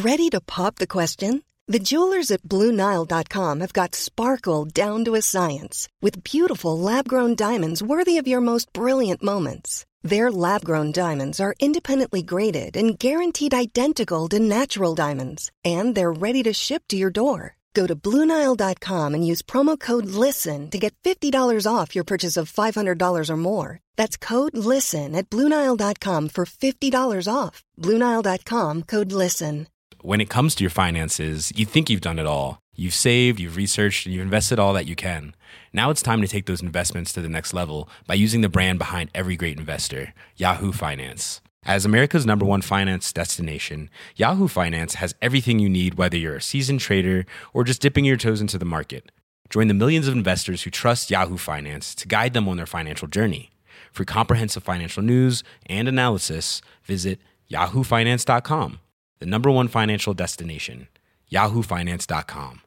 Ready to pop the question? The jewelers at BlueNile.com have got sparkle down to a science with beautiful lab-grown diamonds worthy of your most brilliant moments. Their lab-grown diamonds are independently graded and guaranteed identical to natural diamonds, and they're ready to ship to your door. Go to BlueNile.com and use promo code LISTEN to get $50 off your purchase of $500 or more. That's code LISTEN at BlueNile.com for $50 off. BlueNile.com, code LISTEN. When it comes to your finances, you think you've done it all. You've saved, you've researched, and you've invested all that you can. Now it's time to take those investments to the next level by using the brand behind every great investor, Yahoo Finance. As America's #1 finance destination, Yahoo Finance has everything you need, whether you're a seasoned trader or just dipping your toes into the market. Join the millions of investors who trust Yahoo Finance to guide them on their financial journey. For comprehensive financial news and analysis, visit yahoofinance.com. The #1 financial destination, yahoofinance.com.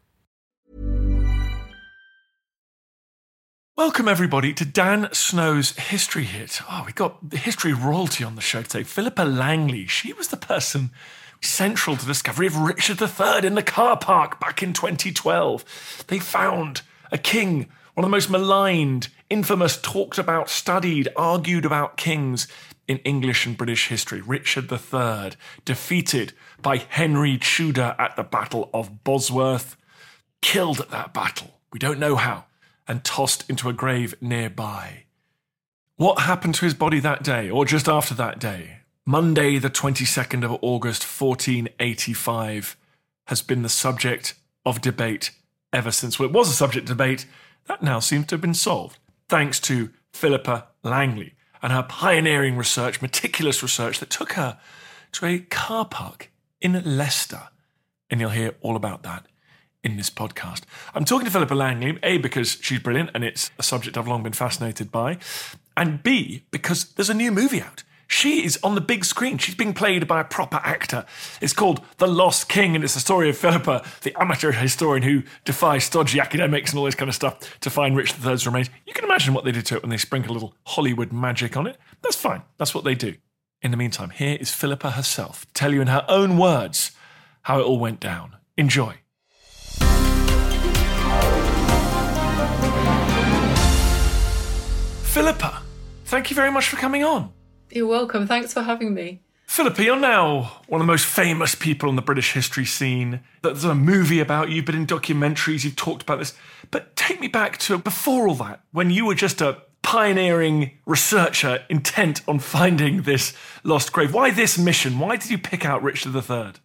Welcome, everybody, to Dan Snow's History Hit. Oh, we got history royalty on the show today. Philippa Langley, she was the person central to the discovery of Richard III in the car park back in 2012. They found a king, one of the most maligned, infamous, talked about, studied, argued about kings in English and British history. Richard III, defeated by Henry Tudor at the Battle of Bosworth, killed at that battle, we don't know how, and tossed into a grave nearby. What happened to his body that day, or just after that day? Monday, the 22nd of August, 1485, has been the subject of debate ever since. Well, it was a subject of debate that now seems to have been solved, thanks to Philippa Langley and her pioneering research, meticulous research that took her to a car park in Leicester. And you'll hear all about that in this podcast. I'm talking to Philippa Langley, A, because she's brilliant and it's a subject I've long been fascinated by, and B, because there's a new movie out. She is on the big screen. She's being played by a proper actor. It's called The Lost King, and it's the story of Philippa, the amateur historian who defies stodgy academics and all this kind of stuff to find Richard III's remains. You can imagine what they did to it when they sprinkle a little Hollywood magic on it. That's fine. That's what they do. In the meantime, here is Philippa herself, tell you in her own words how it all went down. Enjoy. Philippa, thank you very much for coming on. You're welcome. Thanks for having me. Philippa, you're now one of the most famous people on the British history scene. There's a movie about you, you've been in documentaries, you've talked about this. But take me back to before all that, when you were just a pioneering researcher intent on finding this lost grave. Why this mission? Why did you pick out Richard III?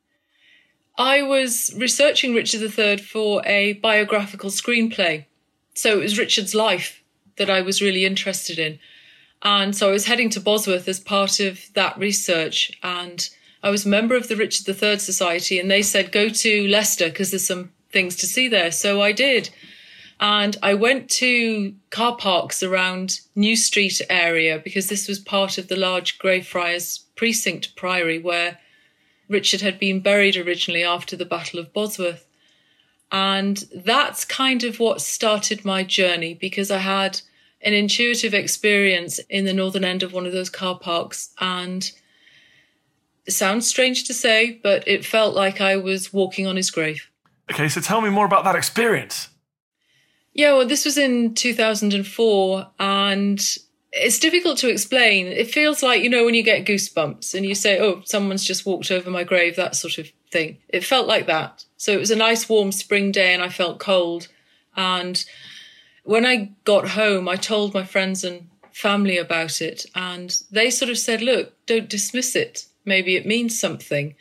I was researching Richard III for a biographical screenplay. So it was Richard's life that I was really interested in. And so I was heading to Bosworth as part of that research. And I was a member of the Richard III Society, and they said, go to Leicester because there's some things to see there. So I did. And I went to car parks around New Street area because this was part of the large Greyfriars Precinct Priory where Richard had been buried originally after the Battle of Bosworth. And that's kind of what started my journey, because I had an intuitive experience in the northern end of one of those car parks. And it sounds strange to say, but it felt like I was walking on his grave. Okay, so tell me more about that experience. Yeah, well, this was in 2004, and it's difficult to explain. It feels like, you know, when you get goosebumps and you say, oh, someone's just walked over my grave, that sort of thing. It felt like that. So it was a nice warm spring day and I felt cold. And when I got home, I told my friends and family about it. And they sort of said, look, don't dismiss it. Maybe it means something.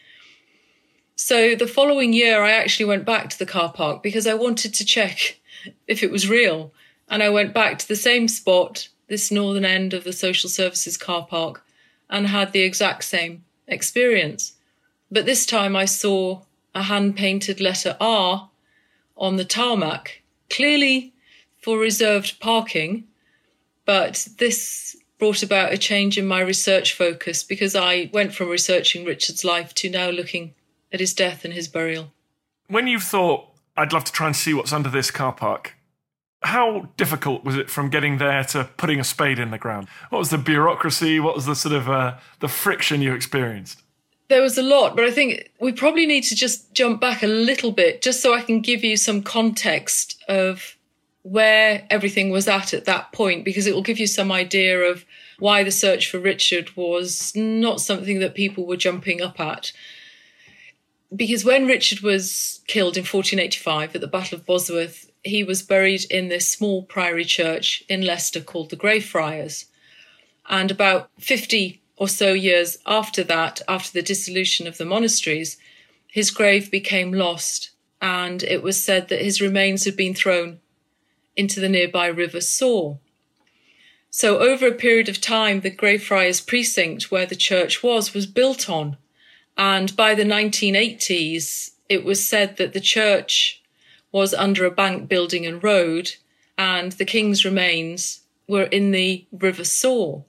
So the following year, I actually went back to the car park because I wanted to check if it was real. And I went back to the same spot, this northern end of the social services car park, and had the exact same experience. But this time I saw a hand-painted letter R on the tarmac, clearly for reserved parking. But this brought about a change in my research focus because I went from researching Richard's life to now looking at his death and his burial. When you thought, I'd love to try and see what's under this car park, how difficult was it from getting there to putting a spade in the ground? What was the bureaucracy? What was the sort of the friction you experienced? There was a lot, but I think we probably need to just jump back a little bit just so I can give you some context of where everything was at that point, because it will give you some idea of why the search for Richard was not something that people were jumping up at. Because when Richard was killed in 1485 at the Battle of Bosworth, he was buried in this small priory church in Leicester called the Greyfriars. And about 50 or so years after that, after the dissolution of the monasteries, his grave became lost, and it was said that his remains had been thrown into the nearby River Soar. So over a period of time, the Greyfriars precinct where the church was built on. And by the 1980s, it was said that the church was under a bank building and road, and the king's remains were in the River Soar.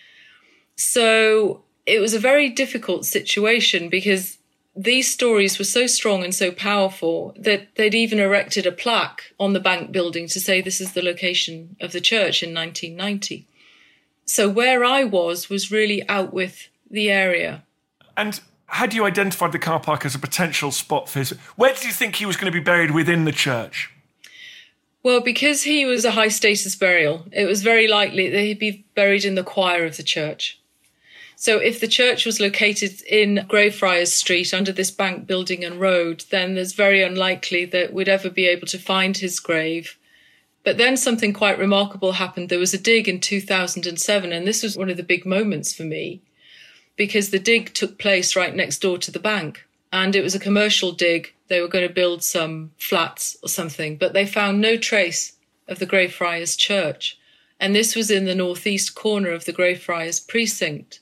So it was a very difficult situation because these stories were so strong and so powerful that they'd even erected a plaque on the bank building to say this is the location of the church in 1990. So where I was really out with the area. And had you identified the car park as a potential spot for his... Where did you think he was going to be buried within the church? Well, because he was a high-status burial, it was very likely that he'd be buried in the choir of the church. So if the church was located in Greyfriars Street under this bank building and road, then there's very unlikely that we'd ever be able to find his grave. But then something quite remarkable happened. There was a dig in 2007, and this was one of the big moments for me, because the dig took place right next door to the bank. And it was a commercial dig. They were going to build some flats or something, but they found no trace of the Greyfriars Church. And this was in the northeast corner of the Greyfriars precinct.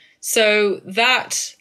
So that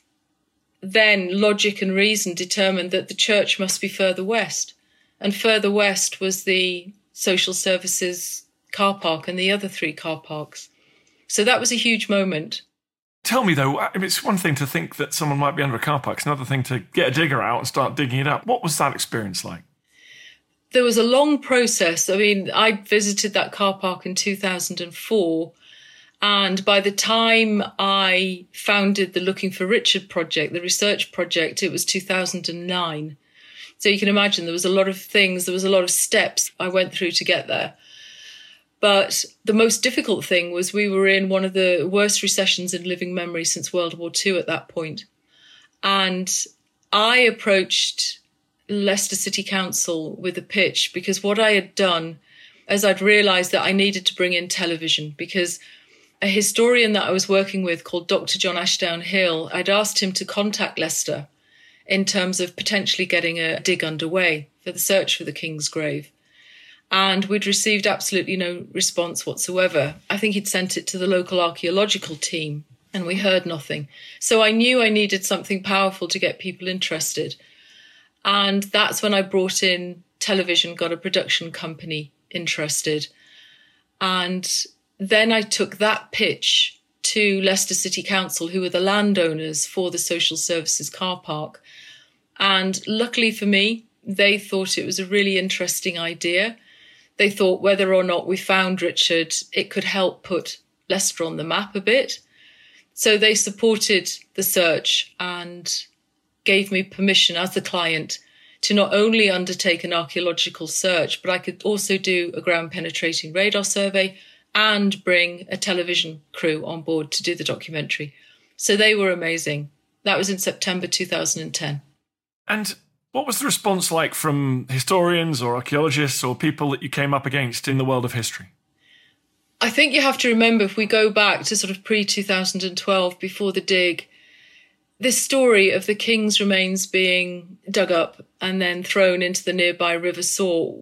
then logic and reason determined that the church must be further west. And further west was the social services car park and the other 3 car parks. So that was a huge moment. Tell me, though, it's one thing to think that someone might be under a car park. It's another thing to get a digger out and start digging it up. What was that experience like? There was a long process. I mean, I visited that car park in 2004. And by the time I founded the Looking for Richard project, the research project, it was 2009. So you can imagine there was a lot of things, there was a lot of steps I went through to get there. But the most difficult thing was we were in one of the worst recessions in living memory since World War II at that point. And I approached Leicester City Council with a pitch because what I had done is I'd realised that I needed to bring in television because a historian that I was working with called Dr. John Ashdown Hill, I'd asked him to contact Leicester in terms of potentially getting a dig underway for the search for the King's grave. And we'd received absolutely no response whatsoever. I think he'd sent it to the local archaeological team and we heard nothing. So I knew I needed something powerful to get people interested. And that's when I brought in television, got a production company interested. And then I took that pitch to Leicester City Council, who were the landowners for the social services car park. And luckily for me, they thought it was a really interesting idea. They thought whether or not we found Richard, it could help put Leicester on the map a bit. So they supported the search and gave me permission as the client to not only undertake an archaeological search, but I could also do a ground penetrating radar survey and bring a television crew on board to do the documentary. So they were amazing. That was in September 2010. And what was the response like from historians or archaeologists or people that you came up against in the world of history? I think you have to remember, if we go back to sort of pre-2012, before the dig, this story of the King's remains being dug up and then thrown into the nearby River Soar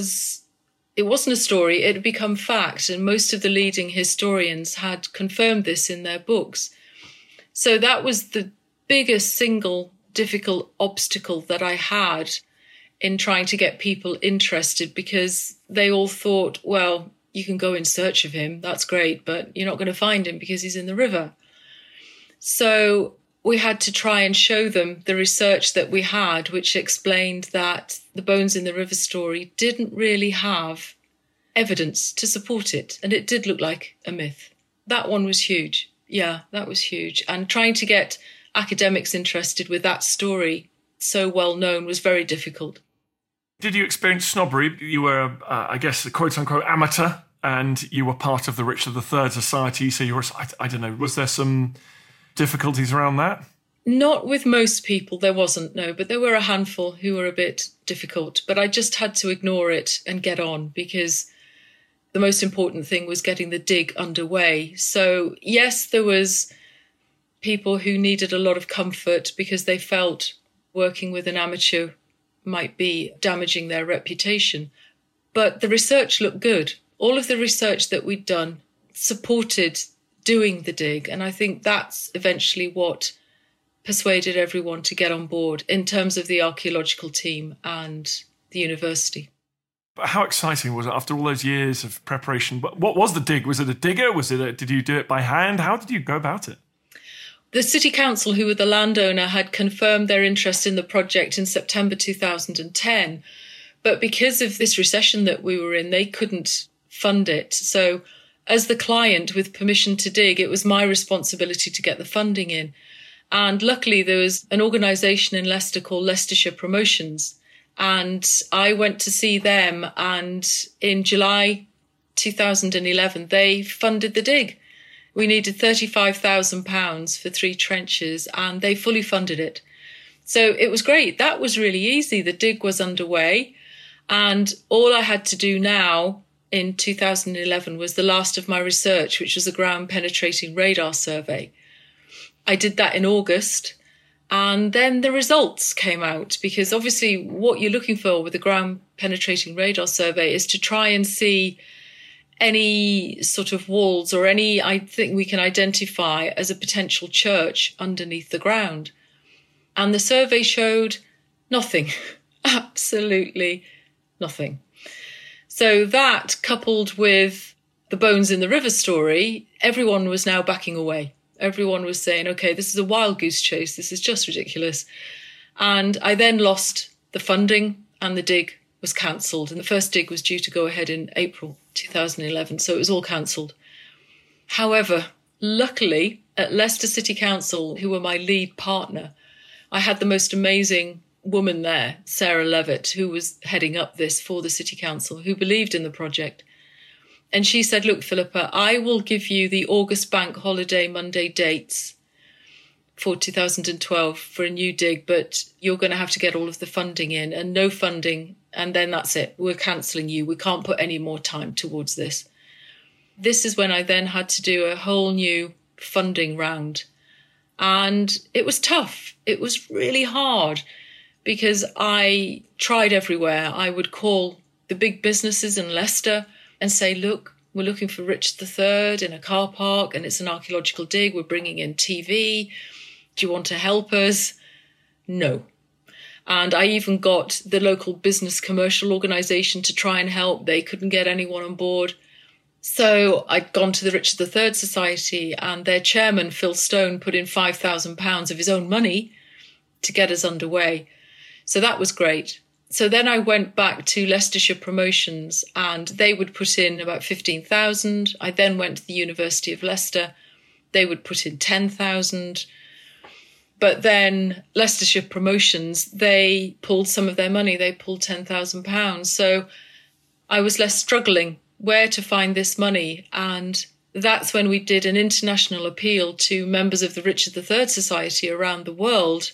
it wasn't a story, it had become fact, and most of the leading historians had confirmed this in their books. So that was the biggest single difficult obstacle that I had in trying to get people interested, because they all thought, well, you can go in search of him, that's great, but you're not going to find him because he's in the river. So we had to try and show them the research that we had, which explained that the bones in the river story didn't really have evidence to support it. And it did look like a myth. That one was huge. Yeah, that was huge. And trying to get academics interested with that story so well known was very difficult. Did you experience snobbery? You were, I guess, a quote-unquote amateur, and you were part of the Richard III Society, so you were, I don't know, was there some difficulties around that? Not with most people, there wasn't, no, but there were a handful who were a bit difficult. But I just had to ignore it and get on, because the most important thing was getting the dig underway. So, yes, there was people who needed a lot of comfort because they felt working with an amateur might be damaging their reputation. But the research looked good. All of the research that we'd done supported doing the dig. And I think that's eventually what persuaded everyone to get on board in terms of the archaeological team and the university. But how exciting was it after all those years of preparation? What was the dig? Was it a digger? Did you do it by hand? How did you go about it? The City Council, who were the landowner, had confirmed their interest in the project in September 2010. But because of this recession that we were in, they couldn't fund it. So as the client with permission to dig, it was my responsibility to get the funding in. And luckily, there was an organisation in Leicester called Leicestershire Promotions. And I went to see them. And in July 2011, they funded the dig. We needed £35,000 for 3 trenches, and they fully funded it. So it was great. That was really easy. The dig was underway. And all I had to do now in 2011 was the last of my research, which was a ground penetrating radar survey. I did that in August, and then the results came out, because obviously what you're looking for with the ground penetrating radar survey is to try and see any sort of walls or any, I think we can identify as a potential church underneath the ground. And the survey showed nothing, absolutely nothing. So that, coupled with the bones in the river story, everyone was now backing away. Everyone was saying, OK, this is a wild goose chase. This is just ridiculous. And I then lost the funding and the dig was cancelled. And the first dig was due to go ahead in April 2011. So it was all cancelled. However, luckily at Leicester City Council, who were my lead partner, I had the most amazing woman there, Sarah Levitt, who was heading up this for the City Council, who believed in the project. And she said, look, Philippa, I will give you the August bank holiday Monday dates for 2012 for a new dig, but you're going to have to get all of the funding in, and no funding. And then that's it. We're cancelling you. We can't put any more time towards this. This is when I then had to do a whole new funding round. And it was tough. It was really hard because I tried everywhere. I would call the big businesses in Leicester and say, look, we're looking for Richard III in a car park and it's an archaeological dig. We're bringing in TV. Do you want to help us? No. And I even got the local business commercial organisation to try and help. They couldn't get anyone on board. So I'd gone to the Richard III Society, and their chairman, Phil Stone, put in £5,000 of his own money to get us underway. So that was great. So then I went back to Leicestershire Promotions, and they would put in about 15,000. I then went to the University of Leicester. They would put in 10,000. But then Leicestershire Promotions, they pulled some of their money. They pulled £10,000. So I was left struggling where to find this money. And that's when we did an international appeal to members of the Richard III Society around the world,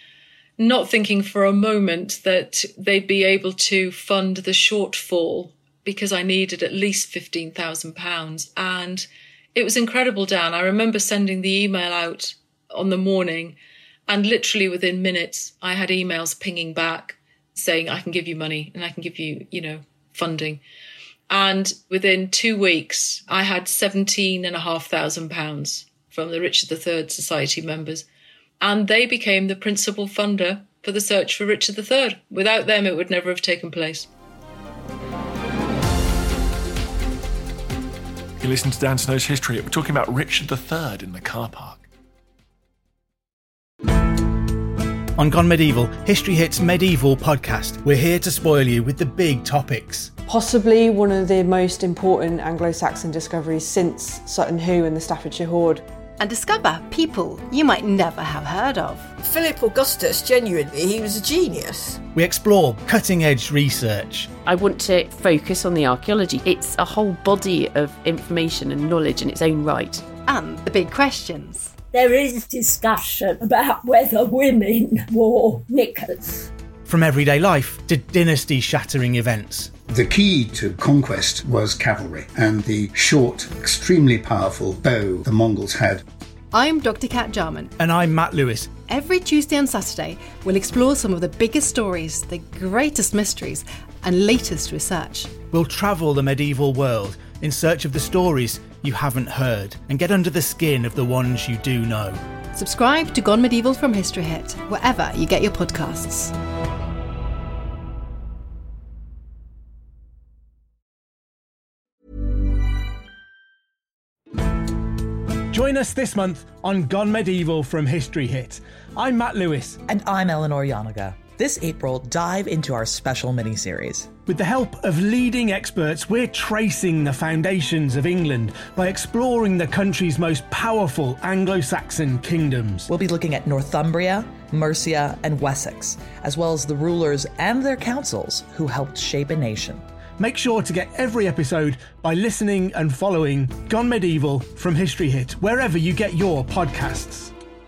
not thinking for a moment that they'd be able to fund the shortfall, because I needed at least £15,000. And it was incredible, Dan. I remember sending the email out on the morning, and literally within minutes, I had emails pinging back saying, I can give you money and I can give you, funding. And within 2 weeks, I had £17,500 from the Richard III Society members. And they became the principal funder for the search for Richard III. Without them, it would never have taken place. You listen to Dan Snow's History. We're talking about Richard III in the car park. On Gone Medieval, History Hits Medieval podcast, we're here to spoil you with the big topics. Possibly one of the most important Anglo-Saxon discoveries since Sutton Hoo and the Staffordshire Hoard. and discover people you might never have heard of. Philip Augustus, genuinely, he was a genius. We explore cutting-edge research. I want to focus on the archaeology. It's a whole body of information and knowledge in its own right. And the big questions. There is discussion about whether women wore knickers. From everyday life to dynasty-shattering events. The key to conquest was cavalry and the short, extremely powerful bow the Mongols had. I'm Dr. Kat Jarman. And I'm Matt Lewis. Every Tuesday and Saturday, we'll explore some of the biggest stories, the greatest mysteries, and latest research. We'll travel the medieval world in search of the stories you haven't heard and get under the skin of the ones you do know. Subscribe to Gone Medieval from History Hit, wherever you get your podcasts. Join us this month on Gone Medieval from History Hit. I'm Matt Lewis. And I'm Eleanor Yanaga. This April, dive into our special mini-series. With the help of leading experts, we're tracing the foundations of England by exploring the country's most powerful Anglo-Saxon kingdoms. We'll be looking at Northumbria, Mercia, and Wessex, as well as the rulers and their councils who helped shape a nation. Make sure to get every episode by listening and following Gone Medieval from History Hit, wherever you get your podcasts.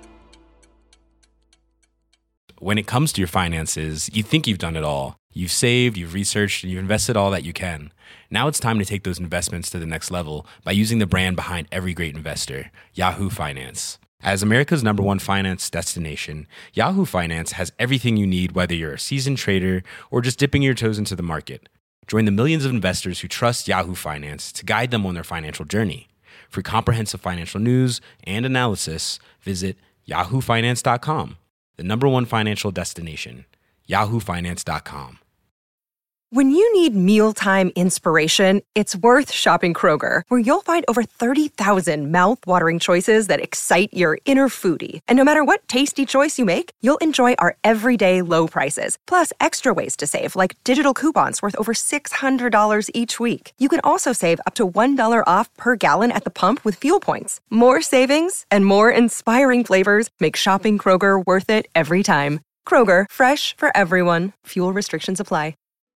When it comes to your finances, you think you've done it all. You've saved, you've researched, and you've invested all that you can. Now it's time to take those investments to the next level by using the brand behind every great investor, Yahoo Finance. As America's #1 finance destination, Yahoo Finance has everything you need, whether you're a seasoned trader or just dipping your toes into the market. Join the millions of investors who trust Yahoo Finance to guide them on their financial journey. For comprehensive financial news and analysis, visit yahoofinance.com, the #1 financial destination, yahoofinance.com. When you need mealtime inspiration, it's worth shopping Kroger, where you'll find over 30,000 mouth-watering choices that excite your inner foodie. And no matter what tasty choice you make, you'll enjoy our everyday low prices, plus extra ways to save, like digital coupons worth over $600 each week. You can also save up to $1 off per gallon at the pump with fuel points. More savings and more inspiring flavors make shopping Kroger worth it every time. Kroger, fresh for everyone. Fuel restrictions apply.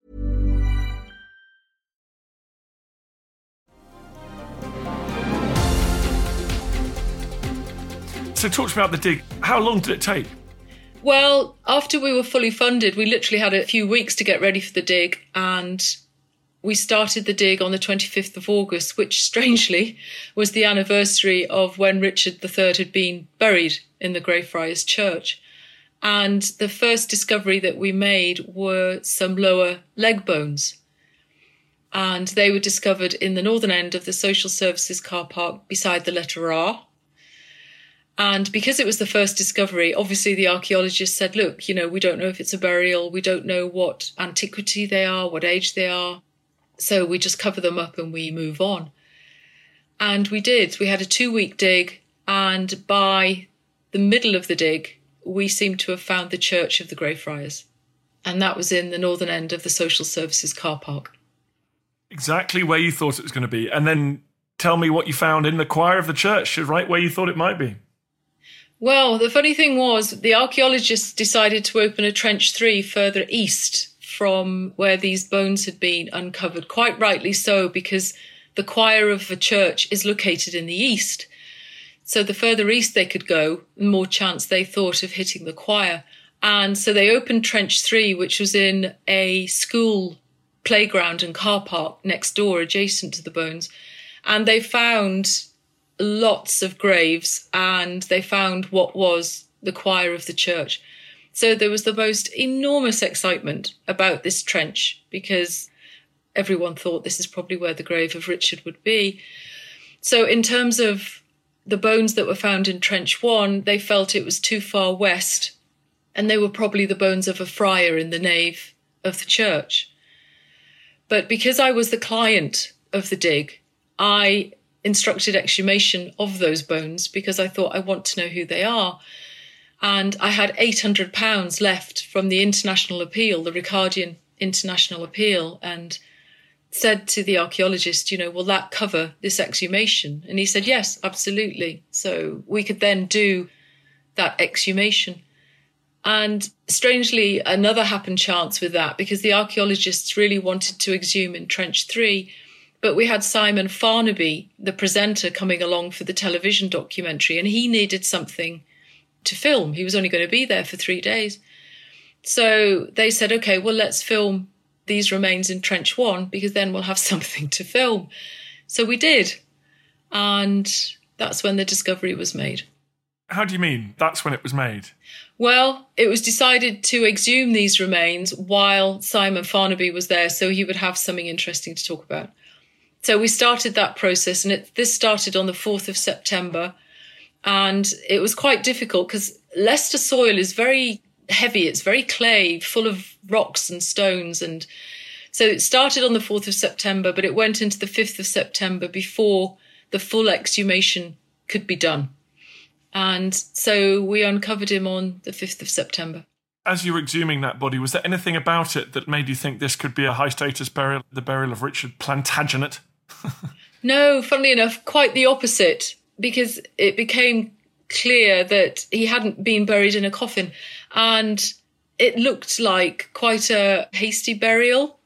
So talk to me about the dig. How long did it take? Well, after we were fully funded, we literally had a few weeks to get ready for the dig, and we started the dig on the 25th of August, which strangely was the anniversary of when Richard III had been buried in the Greyfriars Church. And the first discovery that we made were some lower leg bones. And they were discovered in the northern end of the social services car park beside the letter R. And because it was the first discovery, obviously the archaeologists said, look, we don't know if it's a burial. We don't know what antiquity they are, what age they are. So we just cover them up and we move on. And we did. We had a 2-week dig. And by the middle of the dig, we seemed to have found the Church of the Greyfriars. And that was in the northern end of the social services car park. Exactly where you thought it was going to be. And then tell me what you found in the choir of the church, right where you thought it might be. Well, the funny thing was the archaeologists decided to open a trench 3 further east from where these bones had been uncovered, quite rightly so, because the choir of the church is located in the east. So the further east they could go, the more chance they thought of hitting the choir. And so they opened trench 3, which was in a school playground and car park next door adjacent to the bones. And they found lots of graves, and they found what was the choir of the church. So there was the most enormous excitement about this trench because everyone thought this is probably where the grave of Richard would be. So in terms of the bones that were found in trench 1, they felt it was too far west, and they were probably the bones of a friar in the nave of the church. But because I was the client of the dig, I instructed exhumation of those bones because I thought I want to know who they are. And I had £800 left from the international appeal, the Ricardian international appeal. And said to the archaeologist, will that cover this exhumation? And he said, yes, absolutely. So we could then do that exhumation. And strangely, another happened chance with that, because the archaeologists really wanted to exhume in Trench 3, but we had Simon Farnaby, the presenter, coming along for the television documentary, and he needed something to film. He was only going to be there for 3 days. So they said, OK, well, let's film these remains in Trench 1, because then we'll have something to film. So we did. And that's when the discovery was made. How do you mean, that's when it was made? Well, it was decided to exhume these remains while Simon Farnaby was there, so he would have something interesting to talk about. So we started that process, and this started on the 4th of September. And it was quite difficult because Leicester soil is very heavy. It's very clay, full of rocks and stones. And so it started on the 4th of September, but it went into the 5th of September before the full exhumation could be done. And so we uncovered him on the 5th of September. As you were exhuming that body, was there anything about it that made you think this could be a high-status burial, the burial of Richard Plantagenet? No, funnily enough, quite the opposite, because it became clear that he hadn't been buried in a coffin. And it looked like quite a hasty burial.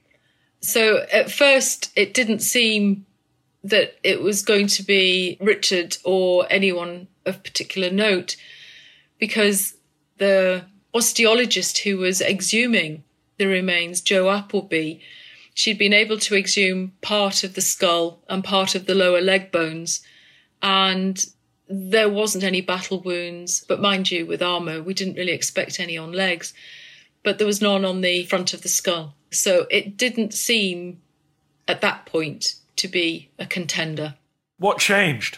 So at first, it didn't seem that it was going to be Richard or anyone of particular note, because the osteologist who was exhuming the remains, Jo Appleby, she'd been able to exhume part of the skull and part of the lower leg bones, and there wasn't any battle wounds. But mind you, with armour, we didn't really expect any on legs, but there was none on the front of the skull. So it didn't seem at that point to be a contender. What changed?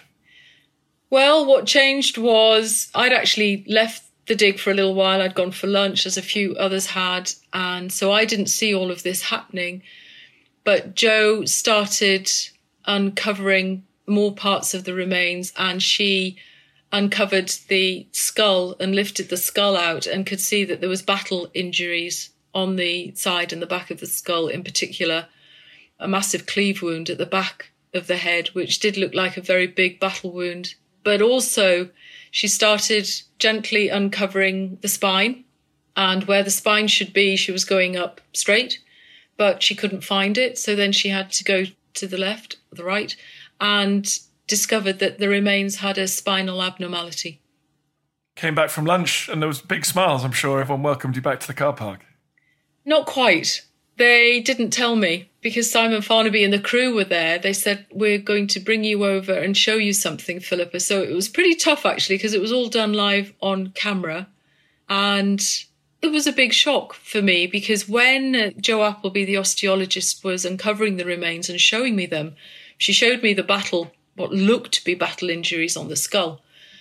Well, what changed was I'd actually left the dig for a little while. I'd gone for lunch, as a few others had, and so I didn't see all of this happening. But Jo started uncovering more parts of the remains, and she uncovered the skull and lifted the skull out and could see that there was battle injuries on the side and the back of the skull, in particular a massive cleave wound at the back of the head, which did look like a very big battle wound. But also she started gently uncovering the spine, and where the spine should be, she was going up straight, but she couldn't find it. So then she had to go to the left, or the right, and discovered that the remains had a spinal abnormality. Came back from lunch and there was big smiles, I'm sure. Everyone welcomed you back to the car park. Not quite. They didn't tell me, because Simon Farnaby and the crew were there. They said, we're going to bring you over and show you something, Philippa. So it was pretty tough, actually, because it was all done live on camera. And it was a big shock for me, because when Jo Appleby, the osteologist, was uncovering the remains and showing me them, she showed me what looked to be battle injuries on the skull.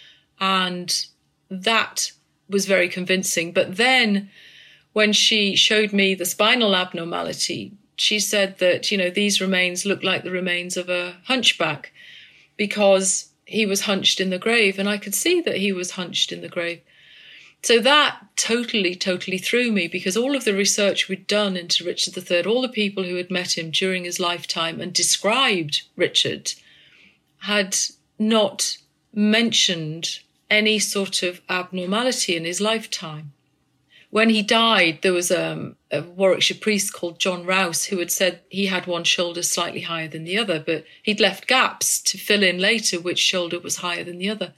And that was very convincing. But then when she showed me the spinal abnormality, she said that, these remains look like the remains of a hunchback, because he was hunched in the grave, and I could see that he was hunched in the grave. So that totally threw me, because all of the research we'd done into Richard III, all the people who had met him during his lifetime and described Richard, had not mentioned any sort of abnormality in his lifetime. When he died, there was a Warwickshire priest called John Rouse who had said he had one shoulder slightly higher than the other, but he'd left gaps to fill in later which shoulder was higher than the other.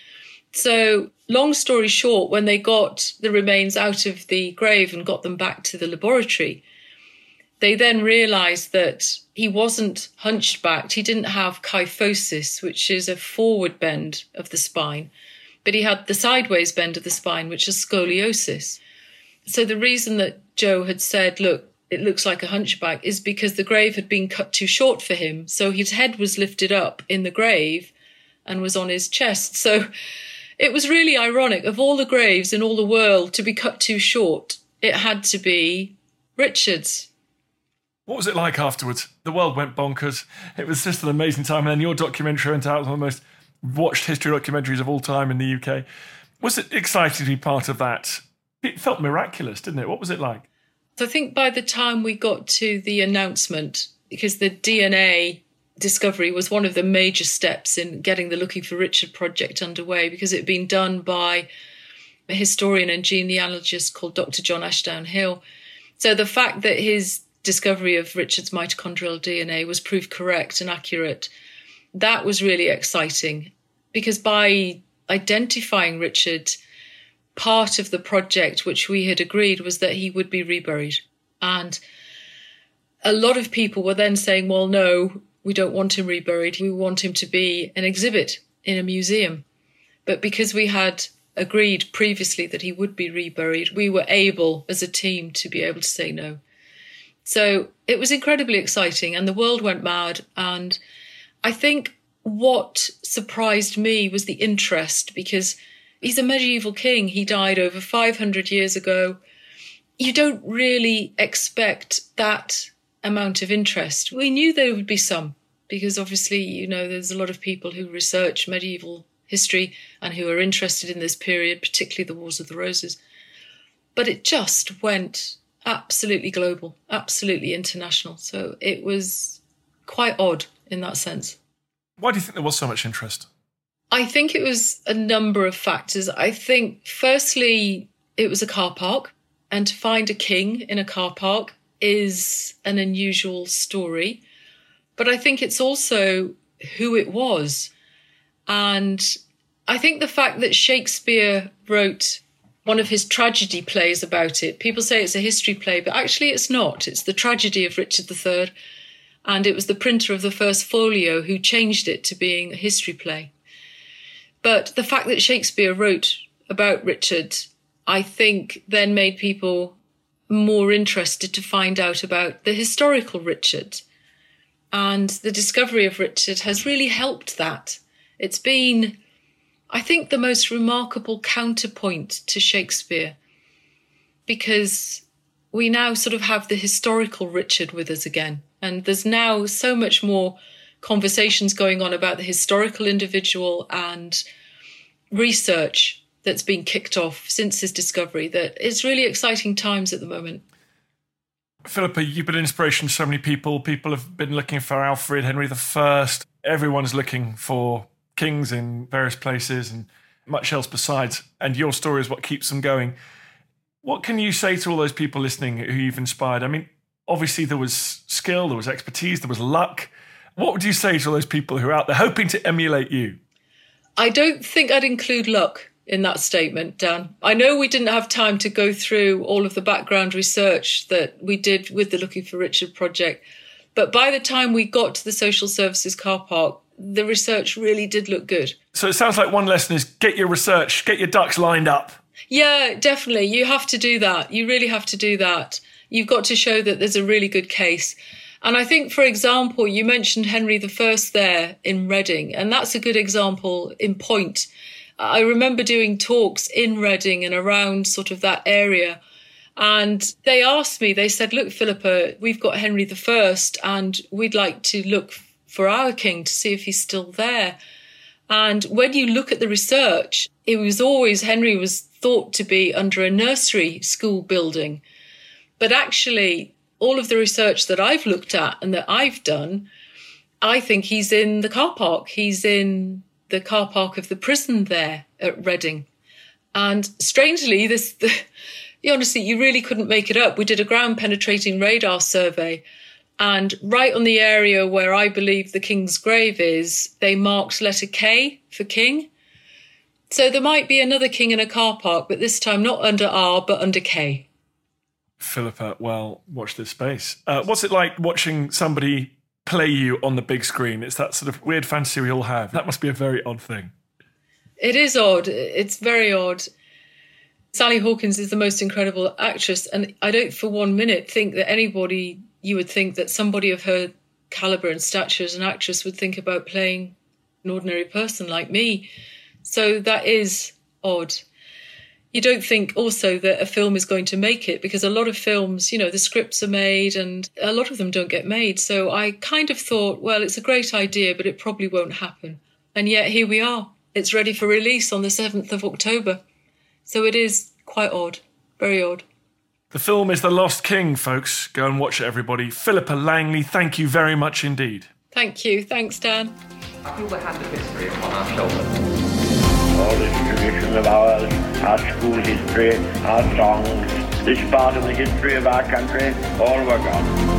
So, long story short, when they got the remains out of the grave and got them back to the laboratory, they then realised that he wasn't hunchbacked. He didn't have kyphosis, which is a forward bend of the spine, but he had the sideways bend of the spine, which is scoliosis. So the reason that Jo had said, look, it looks like a hunchback, is because the grave had been cut too short for him. So his head was lifted up in the grave and was on his chest. So it was really ironic. Of all the graves in all the world to be cut too short, it had to be Richard's. What was it like afterwards? The world went bonkers. It was just an amazing time. And then your documentary went out, one of the most watched history documentaries of all time in the UK. Was it exciting to be part of that? It felt miraculous, didn't it? What was it like? So I think by the time we got to the announcement, because the DNA discovery was one of the major steps in getting the Looking for Richard project underway, because it had been done by a historian and genealogist called Dr. John Ashdown Hill. So the fact that his discovery of Richard's mitochondrial DNA was proved correct and accurate, that was really exciting, because by identifying Richard, part of the project which we had agreed was that he would be reburied. And a lot of people were then saying, well, no, we don't want him reburied. We want him to be an exhibit in a museum. But because we had agreed previously that he would be reburied, we were able as a team to be able to say no. So it was incredibly exciting and the world went mad. And I think what surprised me was the interest, because he's a medieval king. He died over 500 years ago. You don't really expect that amount of interest. We knew there would be some, because obviously, you know, there's a lot of people who research medieval history and who are interested in this period, particularly the Wars of the Roses. But it just went absolutely global, absolutely international. So it was quite odd in that sense. Why do you think there was so much interest? I think it was a number of factors. I think, firstly, it was a car park, and to find a king in a car park is an unusual story. But I think it's also who it was. And I think the fact that Shakespeare wrote one of his tragedy plays about it, people say it's a history play, but actually it's not. It's the tragedy of Richard III. And it was the printer of the first folio who changed it to being a history play. But the fact that Shakespeare wrote about Richard, I think, then made people more interested to find out about the historical Richard. And the discovery of Richard has really helped that. It's been, I think, the most remarkable counterpoint to Shakespeare, because we now sort of have the historical Richard with us again. And there's now so much more conversations going on about the historical individual and research that's been kicked off since his discovery that it's really exciting times at the moment. Philippa, you've been an inspiration to so many people. People have been looking for Alfred, Henry I. Everyone's looking for kings in various places and much else besides. And your story is what keeps them going. What can you say to all those people listening who you've inspired? I mean, obviously there was skill, there was expertise, there was luck. What would you say to all those people who are out there hoping to emulate you? I don't think I'd include luck in that statement, Dan. I know we didn't have time to go through all of the background research that we did with the Looking for Richard project, but by the time we got to the social services car park, the research really did look good. So it sounds like one lesson is get your research, get your ducks lined up. Yeah, definitely. You have to do that. You really have to do that. You've got to show that there's a really good case. And I think, for example, you mentioned Henry I there in Reading, and that's a good example in point. I remember doing talks in Reading and around sort of that area. And they asked me, they said, look, Philippa, we've got Henry I and we'd like to look for our king to see if he's still there. And when you look at the research, it was always Henry was thought to be under a nursery school building. But actually, all of the research that I've looked at and that I've done, I think he's in the car park. He's in the car park of the prison there at Reading. And strangely, honestly, you really couldn't make it up. We did a ground penetrating radar survey, and right on the area where I believe the king's grave is, they marked letter K for king. So there might be another king in a car park, but this time not under R, but under K. Philippa, well, watch this space. What's it like watching somebody play you on the big screen? It's that sort of weird fantasy we all have. That must be a very odd thing. It is odd. It's very odd. Sally Hawkins is the most incredible actress, and I don't for 1 minute think that anybody, you would think that somebody of her calibre and stature as an actress would think about playing an ordinary person like me. So that is odd. You don't think also that a film is going to make it, because a lot of films, you know, the scripts are made and a lot of them don't get made. So I kind of thought, well, it's a great idea, but it probably won't happen. And yet here we are. It's ready for release on the 7th of October. So it is quite odd, very odd. The film is The Lost King, folks. Go and watch it, everybody. Philippa Langley, thank you very much indeed. Thank you. Thanks, Dan. I feel the hand of history upon our shoulders. All this tradition of ours, our school history, our songs, this part of the history of our country, all were gone.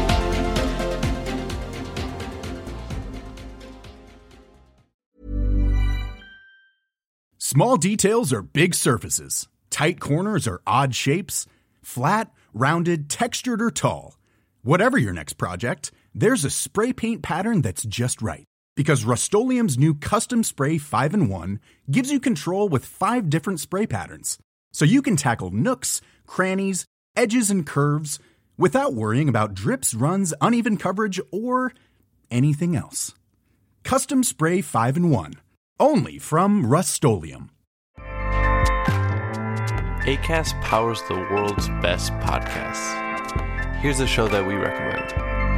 Small details are big surfaces. Tight corners are odd shapes. Flat, rounded, textured, or tall. Whatever your next project, there's a spray paint pattern that's just right. Because Rust-Oleum's new Custom Spray 5-in-1 gives you control with 5 different spray patterns. So you can tackle nooks, crannies, edges, and curves without worrying about drips, runs, uneven coverage, or anything else. Custom Spray 5-in-1. Only from Rust-Oleum. Acast powers the world's best podcasts. Here's a show that we recommend.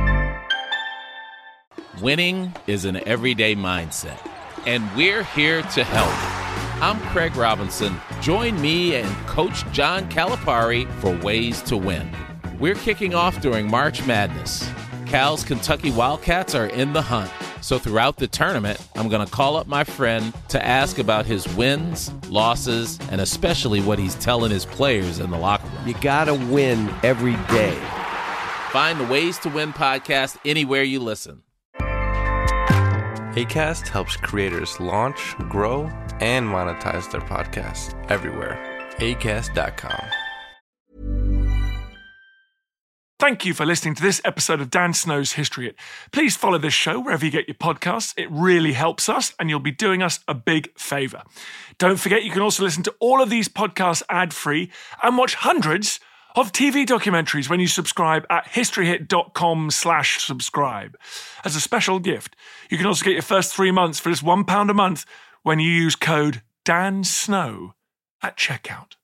Winning is an everyday mindset, and we're here to help. I'm Craig Robinson. Join me and Coach John Calipari for Ways to Win. We're kicking off during March Madness. Cal's Kentucky Wildcats are in the hunt. So throughout the tournament, I'm going to call up my friend to ask about his wins, losses, and especially what he's telling his players in the locker room. You got to win every day. Find the Ways to Win podcast anywhere you listen. Acast helps creators launch, grow, and monetize their podcasts everywhere. Acast.com. Thank you for listening to this episode of Dan Snow's History Hit. Please follow this show wherever you get your podcasts. It really helps us, and you'll be doing us a big favour. Don't forget, you can also listen to all of these podcasts ad-free and watch hundreds of TV documentaries when you subscribe at historyhit.com/subscribe. As a special gift, you can also get your first 3 months for just £1 a month when you use code DANSNOW at checkout.